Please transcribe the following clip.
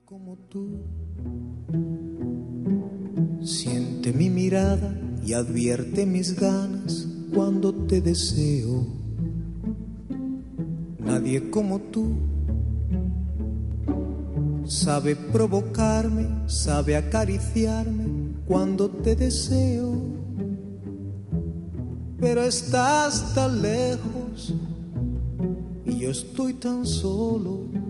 como tú. Siente mi mirada y advierte mis ganas cuando te deseo. Nadie como tú sabe provocarme, sabe acariciarme cuando te deseo. Pero estás tan lejos y yo estoy tan solo.